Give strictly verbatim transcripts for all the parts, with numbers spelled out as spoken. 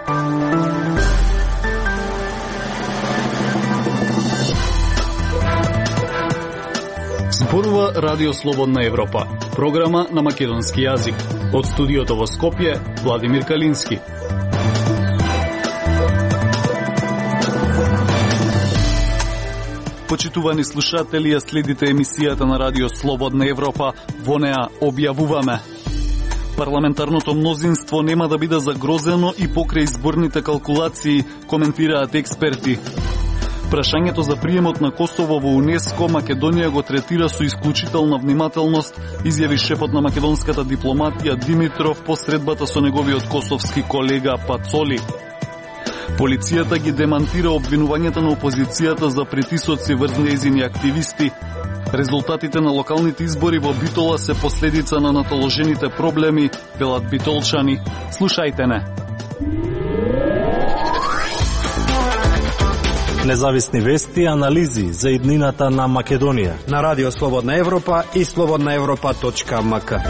Зборува Радио Слободна Европа, програма на македонски јазик. Од студиото во Скопје, Владимир Калински. Почитувани слушатели, ја следите емисијата на Радио Слободна Европа. Во неа објавуваме: парламентарното мнозинство нема да биде загрозено и покрај изборните калкулации, коментираат експерти. Прашањето за приемот на Косово во УНЕСКО Македонија го третира со исклучителна внимателност, изјави шефот на македонската дипломатија Димитров по средбата со неговиот косовски колега Пацоли. Полицијата ги демантира обвинувањата на опозицијата за притисоци врз нејзини активисти. Резултатите на локалните избори во Битола се последица на натоложените проблеми, велат битолчани. Слушајте не. Независни вести и анализи за иднината на Македонија на Радио Слободна Европа и слободна европа точка ем ка.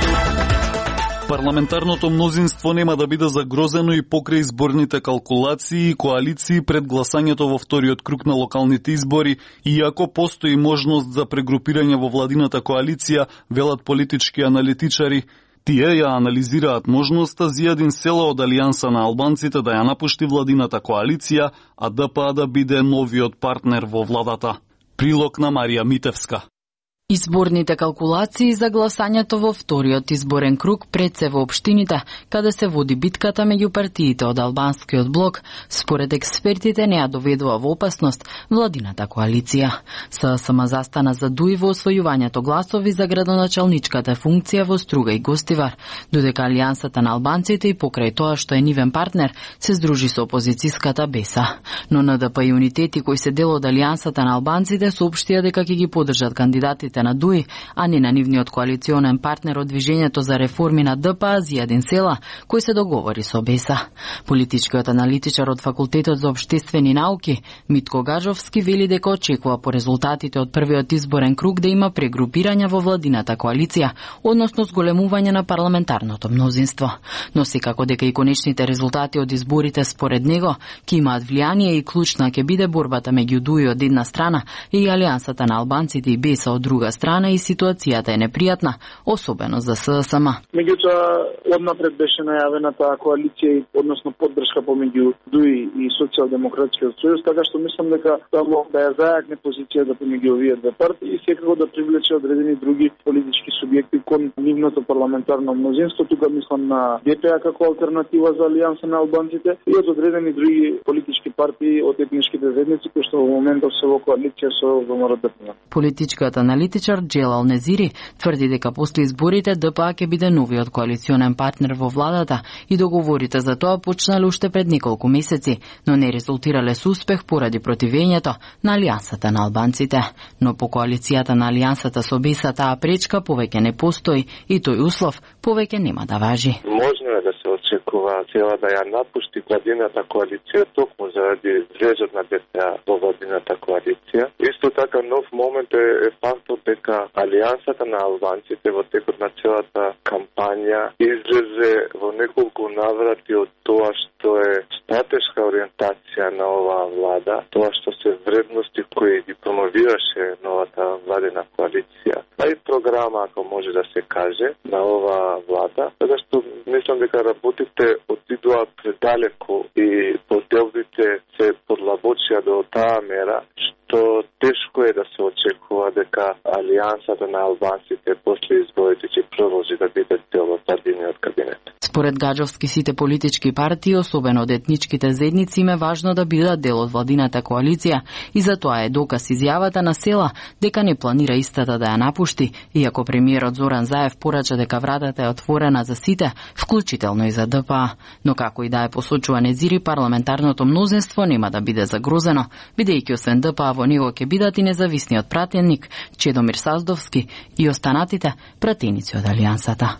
Парламентарното мнозинство нема да биде загрозено и покрај изборните калкулации и коалиции пред гласањето во вториот круг на локалните избори, иако постои можност за прегрупирање во владината коалиција, велат политички аналитичари. Тие ја анализираат можноста Зијадин Села од Алијанса на албанците да ја напушти владината коалиција, а ДПА да биде новиот партнер во владата. Прилог на Марија Митевска. Изборните калкулации за гласањето во вториот изборен круг пред се во општините, каде се води битката меѓу партиите од албанскиот блок, според експертите не ја доведува во опасност владината коалиција. ССМ застана за дуи во освојувањето гласови за градоначалничката функција во Струга и Гостивар, додека Алијансата на албанците и покрај тоа што е нивен партнер се здружи со опозицијската Беса. Но НДП и Унитети, кои се дел од Алијансата на албанците, соопштија дека ќе ги поддржат кандидатите на ДУИ, а не на нивниот коалиционен партнер од Движењето за реформи на ДПА Зијадин Села, кој се договори со Беса. Политичкиот аналитичар од Факултетот за општествени науки Митко Гажовски вели дека очекува по резултатите од првиот изборен круг да има прегрупирања во владината коалиција, односно зголемување на парламентарното мнозинство. Но секако дека и конечните резултати од изборите според него ќе имаат влијание и клучна ќе биде борбата меѓу ДУИ од една страна и Алијансата на албанците и Беса од друга страна, и ситуацијата е непријатна, особено за ССМ. Меѓутоа, однапред беше најавена таа коалиција, односно поддршка помеѓу ДУИ и Социјалдемократскиот сојуз, така што мислам дека тоа може да ја зајакне позицијата помеѓу овие две партии и секако да привлече одредени други политички субјекти кон нивното парламентарно мнозинство. Тука мислам на ДПА како алтернатива за Алијанса на албанците и од одредени други политички партии од етничките заедници кои што во моментот се во коалиција со ВМРО. Политичкиот аналитичар Джелал Незири тврди дека после изборите ДПА ќе биде новиот коалиционен партнер во владата и договорите за тоа почнале уште пред неколку месеци, но не резултирале со успех поради противењето на Алијансата на албанците. Но по коалицијата на Алијансата со Беса таа пречка повеќе не постои и тој услов повеќе нема да важи. Можно е да се очекува Села да ја напушти владината коалиција токму заради влезот на ДПА во владината коалиција. Исто така нов момент е, е фактот дека Алијансата на албанците во текот на целата кампања излезе во неколку наврати од тоа што е стратешка ориентација на оваа влада, тоа што се вредности кои ги промовираше новата владина коалиција, а и програма, ако може да се каже, на оваа влада, така што мислам дека работите отидоа предалеку и поделбите се подлабочија до таа мера, што тешко е да се очекува дека Алијансата на албанците после изборите ќе продолжи да биде дел од владиниот кабинет. Според Гаджовски, сите политички партии, особено од етничките заедници, им е важно да бидат дел од владината коалиција и затоа е доказ изјавата на Села дека не планира истата да ја напушти, иако премиерот Зоран Заев порача дека вратата е отворена за сите, вклучително и за ДПА. Но како и да е посочува Незири, парламентарното мнозинство нема да биде загрозено, бидејќи освен ДПА во него ќе бидат и независниот пратеник Чедомир Саздовски и останатите пратеници од Алијансата.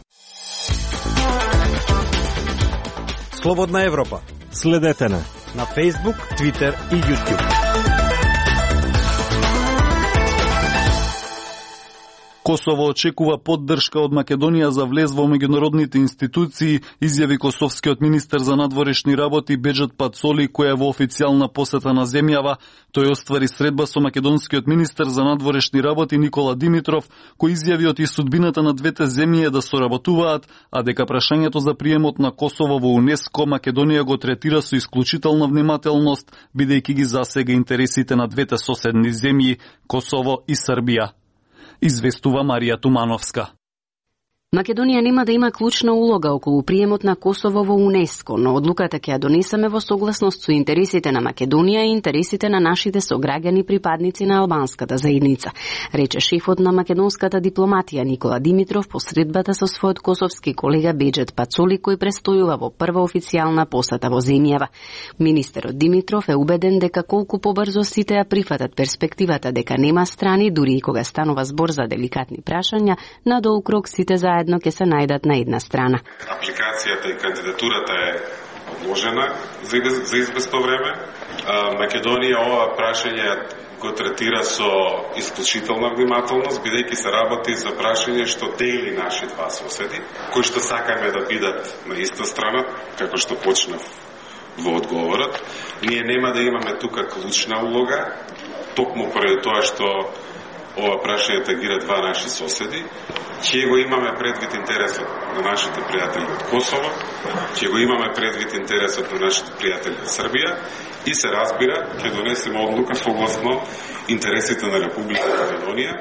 Слободна Европа. Следете на на Facebook, Twitter и YouTube. Косово очекува поддршка од Македонија за влез во меѓународните институции, изјави косовскиот министер за надворешни работи Беџет Пацоли, кој е во официјална посета на земјава. Тој оствари средба со македонскиот министер за надворешни работи Никола Димитров, кој изјави оти судбината на двете земји е да соработуваат, а дека прашањето за приемот на Косово во УНЕСКО Македонија го третира со исклучителна внимателност, бидејќи ги засега интересите на двете соседни земји, Косово и Србија. Известува Марија Тумановска. Македонија нема да има клучна улога околу приемот на Косово во УНЕСКО, но одлуката ќе ја донесеме во согласност со интересите на Македонија и интересите на нашите сограѓани припадници на албанската заедница, рече шефот на македонската дипломатија Никола Димитров по средбата со својот косовски колега Беџет Пацоли, кој престојува во прва официјална посета во земјава. Министерот Димитров е убеден дека колку побрзо сите ја прифатат перспективата дека нема страни, дури и кога станува збор за деликатни прашања, надолу крок сите за едно ќе се најдат на една страна. Апликацијата и кандидатурата е одложена за известно време. Македонија ова прашање го третира со исклучителна внимателност, бидејќи се работи за прашање што дели наши два соседи, кои што сакаме да бидат на иста страна, како што почнав во одговорот. Ние нема да имаме тука клучна улога, токму поради тоа што ова прашање тагира два наши соседи. Ќе го имаме предвид интересот на нашите пријатели од Косово, ќе го имаме предвид интересот на нашите пријатели од Србија и се разбира, ќе донесеме одлука согласно интересите на Република Македонија,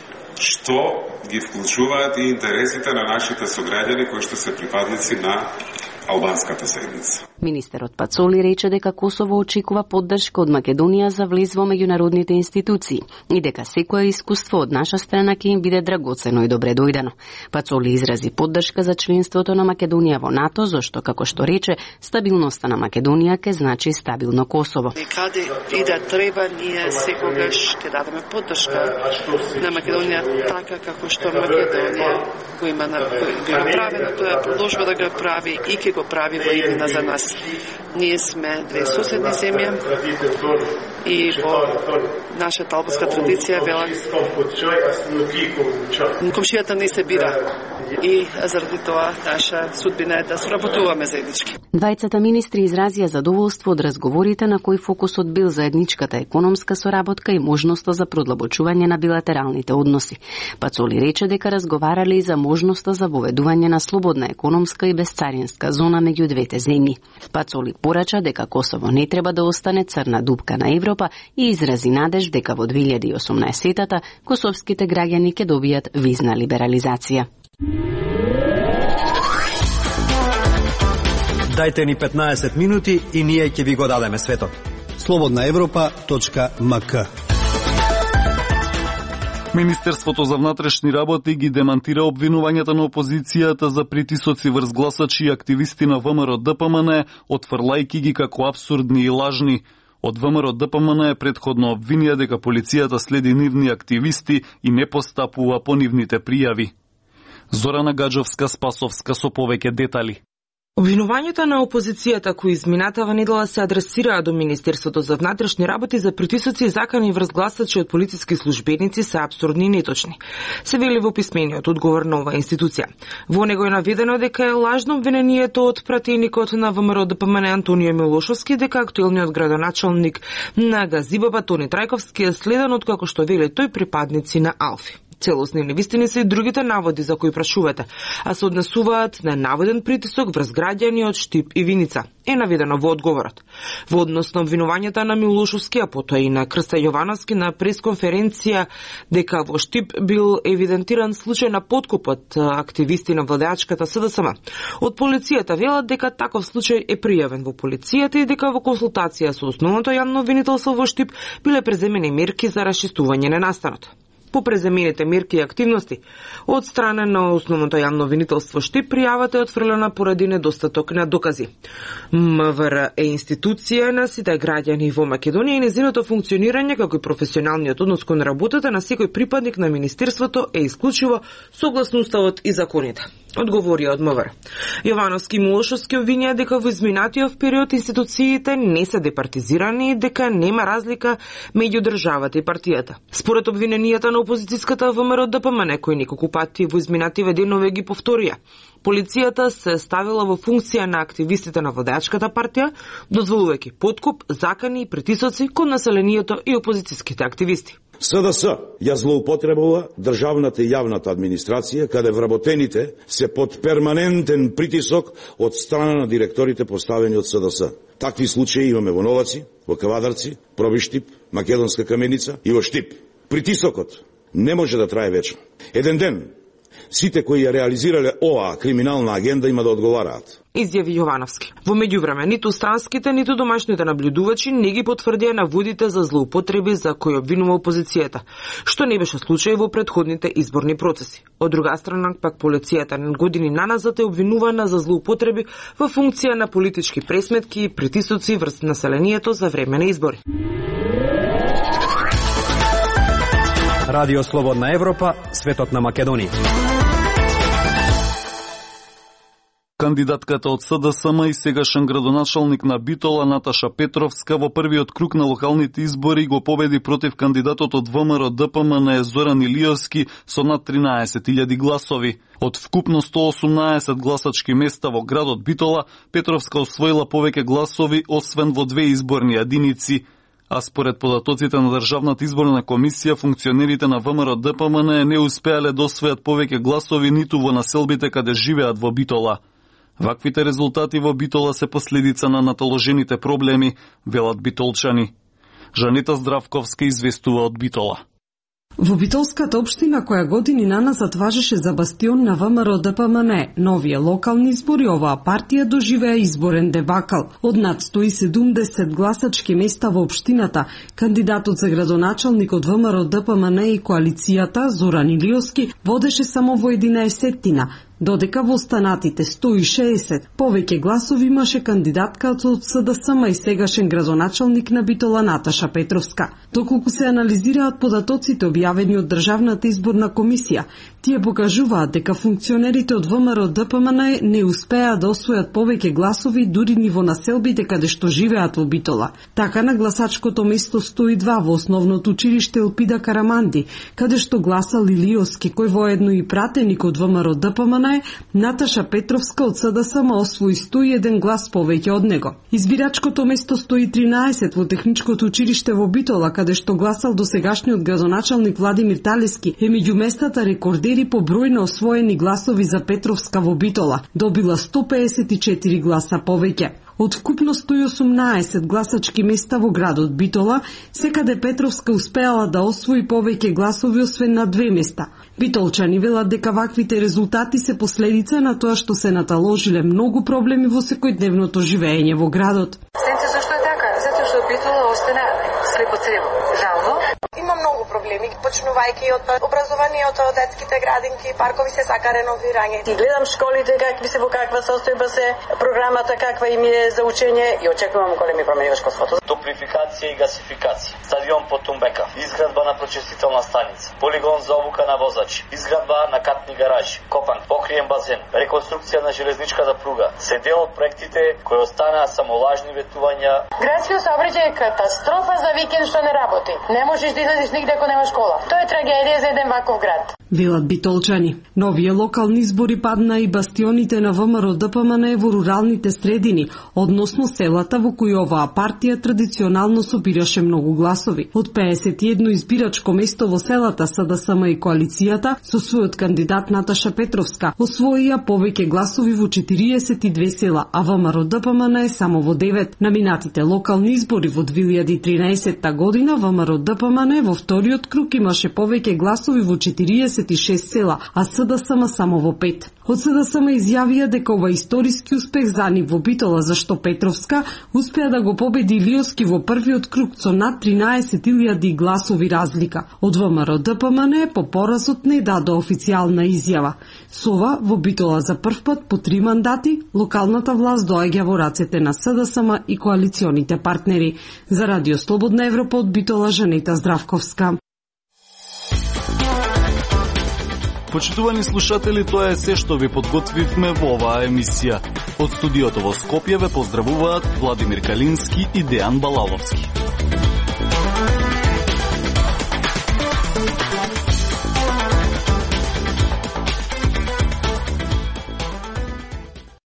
што ги вклучуваат и интересите на нашите сограѓани кои што се припадници на албанската заедница. Министерот Пацоли рече дека Косово очекува поддршка од Македонија за влез во меѓународните институции и дека секое искуство од наша страна ќе им биде драгоцено и добре дојдено. Пацоли изрази поддршка за членството на Македонија во НАТО, зашто, како што рече, стабилноста на Македонија ќе значи стабилно Косово. И каде и да треба, ние секогаш ќе дадеме поддршка на Македонија така како што Македонија го има направено, тоа продолжува да го прави и ќе го прави во иднина за нас. Ние сме две соседни земји и во нашата албанска традиција вела комшијата не се бира и заради тоа наша судбина е да соработуваме заеднички. Двајцата министри изразија задоволство од разговорите на кои фокусот бил заедничката економска соработка и можноста за продлабочување на билатералните односи. Пацоли рече дека разговарале и за можноста за воведување на слободна економска и безцаринска зона меѓу двете земји. Пацоли порача дека Косово не треба да остане црна дупка на Европа и изрази надеж дека во две илјади и осумнаесетта косовските граѓани ќе добијат визна либерализација. Дајте ни петнаесет минути и ние ќе ви го дадеме светот. слободна европа точка ем ка. Министерството за внатрешни работи ги демантира обвинувањата на опозицијата за притисоци врз гласачи и активисти на ВМРО Д П М Н, отфрлајки ги како апсурдни и лажни. Од ВМРО Д П М Н е претходно обвинија дека полицијата следи нивни активисти и не постапува по нивните пријави. Зорана Гаджовска Спасовска со повеќе детали. Обвинувањата на опозицијата кои изминатава недела се адресираа до Министерството за внатрешни работи за притисоци и закани врз гласачи од полициски службеници се апсурдни и неточни. Се вели во писмениот одговор на оваа институција. Во него е наведено дека е лажно обвинението од пратеникот на ВМРО Д П М Н Антонио Милошовски дека актуелниот градоначалник на Газибаба Тони Трајковски е следен од, како што вели тој, припадници на Алфи. Целосни невистини се и другите наводи за кои прашувате, а се однесуваат на наводен притисок врз граѓани од Штип и Виница, е наведено во одговорот. Во однос на обвинувањата на Милошовски, а потоа и на Крста Јовановски на пресконференција дека во Штип бил евидентиран случај на подкуп од активисти на владеачката С Д С М. Од полицијата велат дека таков случај е пријавен во полицијата и дека во консултација со основното јавно обвинителство во Штип биле преземени мерки за расчистување на настанот. По преземените мерки и активности од страна на основното јавно обвинителство Штип пријавата е отфрлена поради недостаток на докази. М В Р е институција на сите граѓани во Македонија и незиното функционирање како и професионалниот однос кон работата на секој припадник на министерството е исклучиво согласно уставот и законите. одговорија од МВР. Јовановски и Милошовски обвинија дека во изминатиот период институциите не се департизирани и дека нема разлика меѓу државата и партијата. Според обвиненијата на опозицијската ВМРО-ДПМН, кои неколку пати во изминативе денове ги повторија, полицијата се ставила во функција на активистите на водачката партија, дозволувајќи подкуп, закани и притисоци кон населението и опозицијските активисти. СДС ја злоупотребува државната и јавната администрација, каде вработените се под перманентен притисок од страна на директорите поставени од СДС. Такви случаи имаме во Новаци, во Кавадарци, Пробиштип, Македонска Каменица и во Штип. Притисокот не може да трае вечно. Еден ден сите кои ја реализирале оваа криминална агенда има да одговараат. Изјави Јовановски. Во меѓувреме, ниту странските, ниту домашните наблюдувачи не ги потврдија наводите за злоупотреби за кои обвинува опозицијата, што не беше случај во претходните изборни процеси. Од друга страна, пак полицијата години наназад е обвинувана за злоупотреби во функција на политички пресметки и притисоци врз населението за време на избори. Радио Слободна Европа, светот на Македонија. Кандидатката од СДСМ и сегашен градоначалник на Битола Наташа Петровска во првиот круг на локалните избори го победи против кандидатот од ВМРО-ДПМН Зоран Илиевски со над тринаесет илјади гласови. Од вкупно сто осумнаесет гласачки места во градот Битола, Петровска освоила повеќе гласови освен во две изборни единици. А според податоците на Државната изборна комисија, функционерите на ВМРО-ДПМН не успеале да освојат повеќе гласови ниту во населбите каде живеат во Битола. Ваквите резултати во Битола се последица на наталожените проблеми, велат битолчани. Жанета Здравковска известува од Битола. Во Битолската општина, која години наназад важеше за бастион на ВМРО-ДПМН, новие локални избори, оваа партија доживеа изборен дебакал. Од над сто и седумдесет гласачки места во општината, кандидатот за градоначалник од ВМРО-ДПМН и коалицијата, Зоран Илиевски, водеше само во единаесеттина, додека во останатите сто и шеесет повеќе гласови имаше кандидатката од СДСМ и сегашен градоначалник на Битола Наташа Петровска. Доколку се анализираат податоците објавени од Државната изборна комисија, тие покажуваат дека функционерите од ВМРО-ДПМН не успеа да освојат повеќе гласови дури ни во населбите каде што живеат во Битола. Така на гласачкото место сто и два во основното училиште Елпида Караманди, каде што гласал Илиевски, кој воедно и пратеник од ВМРО-ДПМН, Наташа Петровска од СДСМ освои сто и еден глас повеќе од него. Избирачкото место сто и тринаесет во Техничкото училиште во Битола, каде што гласал досегашниот градоначалник Владимир Талески, е меѓу местата рекордери по број на освоени гласови за Петровска во Битола, добила сто пеесет и четири гласа повеќе. Од вкупно сто и осумнаесет гласачки места во градот Битола, секаде Петровска успеала да освои повеќе гласови освен на две места. Битолчани велат дека ваквите резултати се последица на тоа што се наталожиле многу проблеми во секојдневното живење во градот. Знаете зашто е така? Затоа што Битола остана слепо црево. Жално. Има многу проблеми, почнувајќи од образованието, од детските градинки, паркови се сака реновирање. И гледам школите какви се, во каква состојба се, програмата каква им е за учење и очекувам големи промени во школството. Топлификација и гасификација, стадион по Тумбека, изградба на прочистителна станица, полигон за обука на возачи, изградба на катни гаражи, копан, покриен базен, реконструкција на железничката пруга, се дел од проектите кои останаа само лажни ветувања. Градскиот сообраќај е катастрофа за викенд што не работи. Не можеш да излезеш нигде ако нема школа. Тоа е трагедија за еден ваков град. Велат битолчани. Новие локални избори падна и бастионите на ВМРО-ДПМН во руралните средини, односно селата во кои оваа партија традиционално собираше многу гласови. Од пеесет и едно избирачко место во селата СДСМ и коалицијата, со својот кандидат Наташа Петровска, освоија повеќе гласови во четириесет и две села, а ВМРО-ДПМН е само во девет. На минатите локални избори во две илјади и тринаесетта година ВМРО-ДПМН во вториот круг имаше повеќе гласови во четириесет и шест села, а СДСМ само во пет. Од СДСМ изјавија дека ова историски успех за нив во Битола, зашто Петровска успеа да го победи Илиевски во првиот круг со над тринаесет илјади гласови разлика. Од ВМРО-ДПМН по поразот не даде официјална изјава. Со ова во Битола за прв пат по три мандати локалната власт доаѓа во рацете на СДСМ и коалиционите партнери. За Радио Слободна Европа од Битола, Жанета Здравковска. Почитувани слушатели, тоа е се што ви подготвивме во оваа емисија. Од студиото во Скопје ве поздравуваат Владимир Калински и Дејан Балаловски.